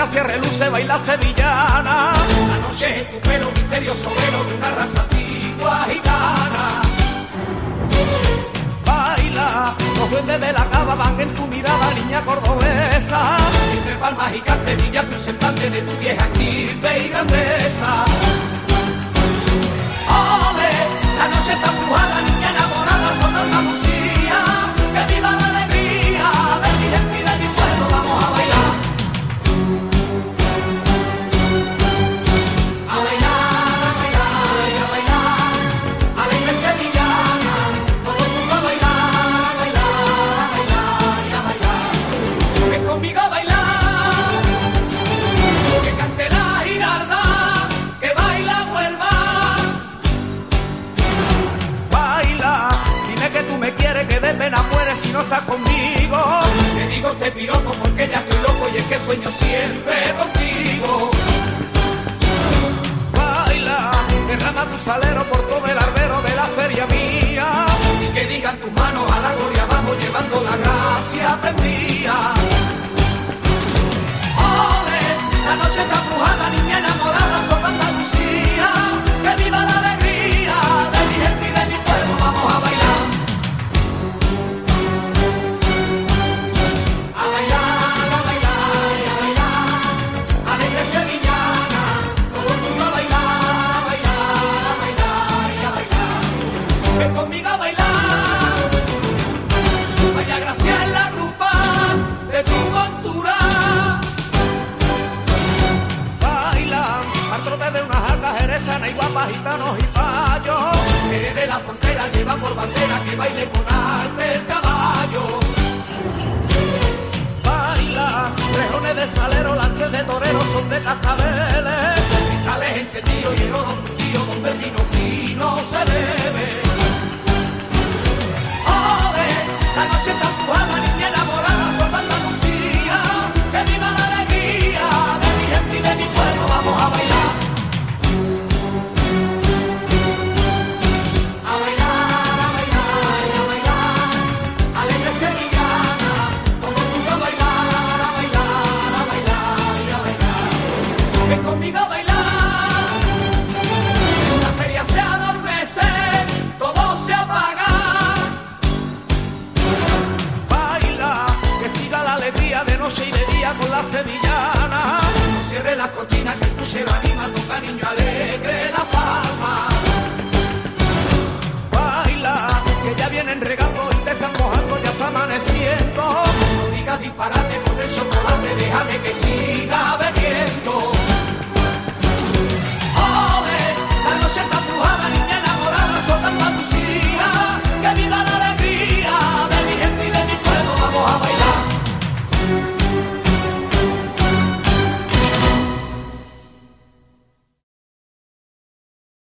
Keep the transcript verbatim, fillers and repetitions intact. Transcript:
gracia reluce, baila sevillana. La noche es tu pelo, misterioso velo de una raza antigua gitana. Baila, los duendes de la cava van en tu mirada, niña cordobesa. Entre palmas y canterillas tu semblante de tu vieja estirpe y grandeza. Ole, la noche está embrujada, niña enamorada, son de Andalucía. Que viva la alegría de mi gente y de mi pueblo, vamos a bailar. A bailar, a bailar, a bailar, alegre sevillana, todo el mundo a bailar, a bailar, a bailar y a bailar. Ven conmigo a bailar, que cante la giralda, que baila vuelva. Baila, dime que tú me quieres, que de pena mueres si no estás conmigo. Te digo este piropo porque ya estoy loco y es que sueño siempre contigo. Baila, derrama tu salero por todo el albero de la feria mía. Y que digan tus manos a la gloria, vamos llevando la gracia prendida. Ole, la noche está embrujada, niña enamorada, son de Andalucía. Que viva la alegría de mi gente y de mi pueblo, vamos a bailar. A bailar, a bailar, a bailar, alegre sevillana, todo el mundo a bailar, a bailar, a bailar y a bailar. Ven conmigo a bailar, vaya gracia en la grupa de tu montura. Bailan al trote de unas altas jerezanas y guapas, gitanos y payos. Que de la frontera lleva por bandera que baile con arte el caballo. Baila, rejones de salero, lances de torero, son de cascabeles. Cristales encendidos y el oro fundido donde el vino fino se bebe.